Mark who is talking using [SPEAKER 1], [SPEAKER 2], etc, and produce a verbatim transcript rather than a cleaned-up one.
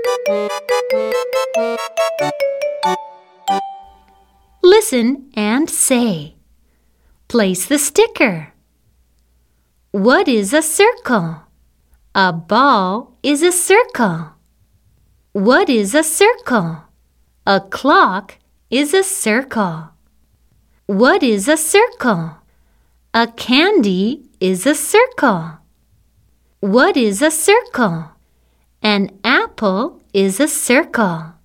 [SPEAKER 1] Listen and say. Place the sticker. What is a circle? A ball is a circle. What is a circle? A clock is a circle. What is a circle? A candy is a circle. What is a circle? An apple is a circle.